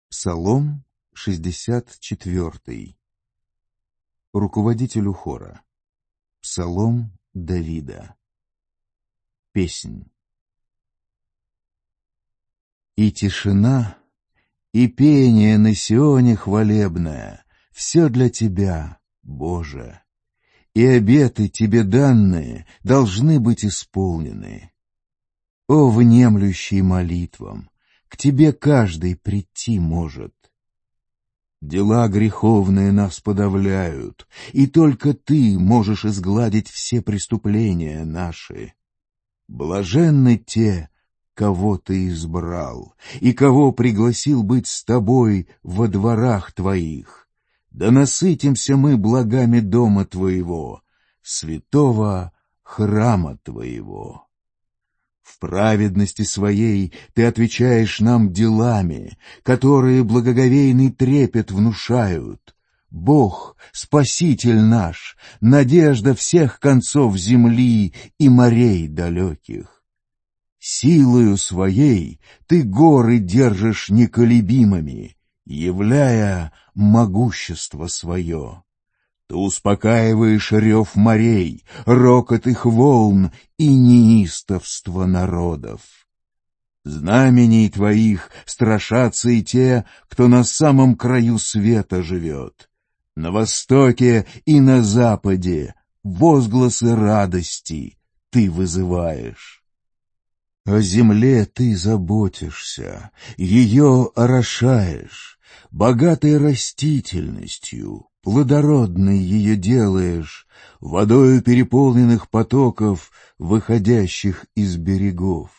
Псалом 64. Руководителю хора. Псалом Давида. Песнь. И тишина, и пение на Сионе хвалебное — все для Тебя, Боже, и обеты Тебе данные должны быть исполнены. О, внемлющий молитвам, к Тебе каждый прийти может. Дела греховные нас подавляют, и только Ты можешь изгладить все преступления наши. Блаженны те, кого Ты избрал, и кого пригласил быть с Тобой во дворах Твоих. Да насытимся мы благами дома Твоего, святого храма Твоего. В праведности своей Ты отвечаешь нам делами, которые благоговейный трепет внушают. Бог, Спаситель наш, надежда всех концов земли и морей далеких. Силою своей Ты горы держишь неколебимыми, являя могущество свое. Ты успокаиваешь рев морей, рокот их волн и неистовство народов. Знамений Твоих страшатся и те, кто на самом краю света живет. На востоке и на западе возгласы радости Ты вызываешь. О земле Ты заботишься, ее орошаешь, богатой растительностью, плодородной ее делаешь, водою переполненных потоков, выходящих из берегов.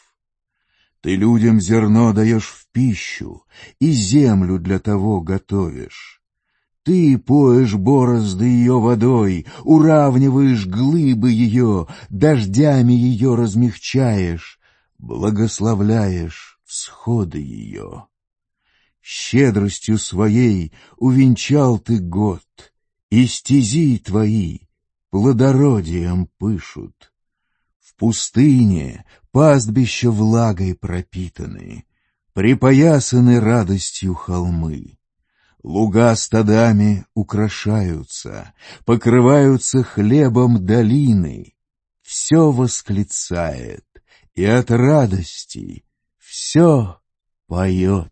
Ты людям зерно даешь в пищу, и землю для того готовишь. Ты поешь борозды ее водой, уравниваешь глыбы ее, дождями ее размягчаешь, благословляешь всходы ее. Щедростью своей увенчал Ты год, и стези Твои плодородием пышут. В пустыне пастбища влагой пропитаны, припоясаны радостью холмы. Луга стадами украшаются, покрываются хлебом долины. Все восклицает, и от радости все поет.